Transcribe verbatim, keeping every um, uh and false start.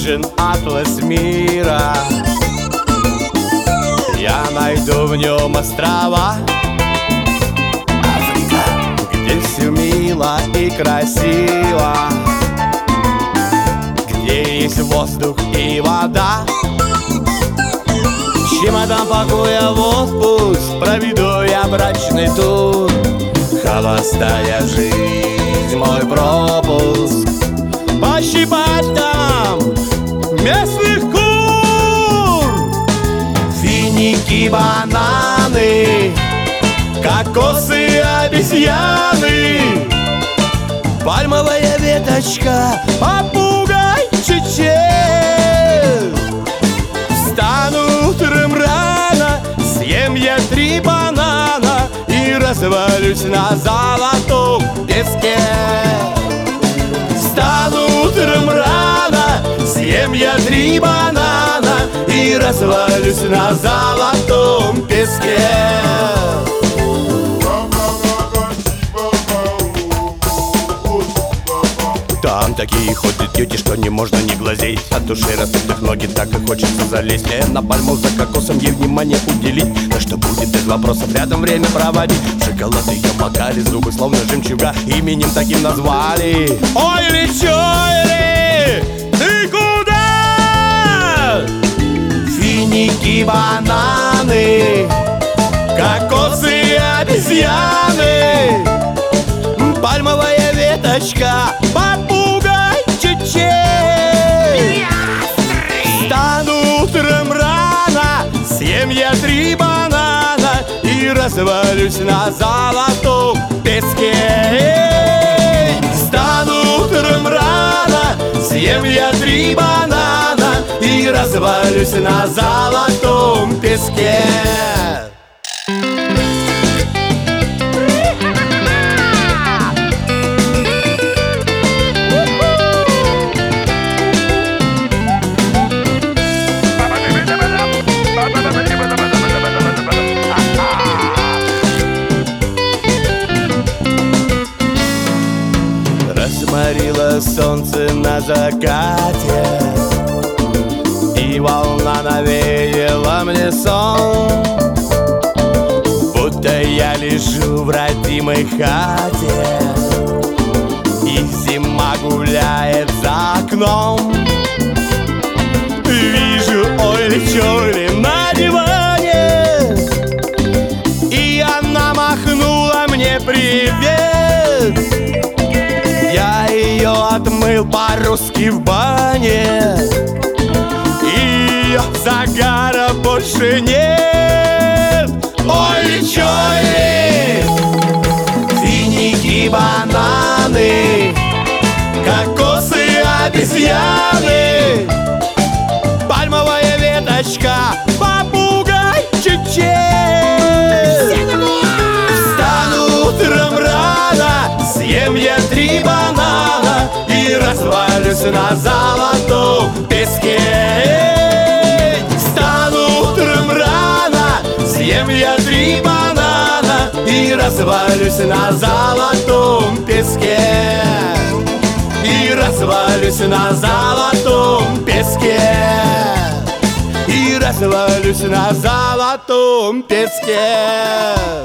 нужен атлас мира. Я найду в нем острова, Африка, где все мило и красиво, где есть воздух и вода. С чемодан покоя в отпуск проведу я брачный тур. Холостая жизнь мой пропуск. Пощипать там местных кур, финики, бананы, кокосы, обезьяны, пальмовая веточка, попугай, чечен. Встану утром рано, съем я три банана и развалюсь на золотом песке. Встану утром рано, съем я три банана и развалюсь на золотом песке. Там такие ходят дети, что не можно не глазеть. От души растут их ноги, так и хочется залезть. На пальму за кокосом ей внимание уделить. Да что будет без вопросов рядом время проводить. Шоколад ее макали, зубы словно жемчуга, именем таким назвали. Ой, ли, ой, ли, ты куда? Финики, бананы, кокосы, обезьяны, пальмовая веточка, попугай, чечен. Встану утром рано, съем я три банана и развалюсь на золотом песке. Встану утром рано, съем я три банана и развалюсь на золотом песке. Разморило солнце на закате, и волна навеяла мне сон, будто я лежу в родимой хате, и зима гуляет за окном. Вижу Ойли Чойли на диване, и она махнула мне привет. Я ее отмыл по-русски в бане, и ее загара больше нет. Ой, чой, финики, бананы, кокосы, обезьяны, пальмовая веточка, попугай, чечен. Встану утром рано, съем я три банана и развалюсь на золотом песке. Встану утром рано, съем я три банана и развалюсь на золотом песке. И развалюсь на золотом песке. И развалюсь на золотом песке.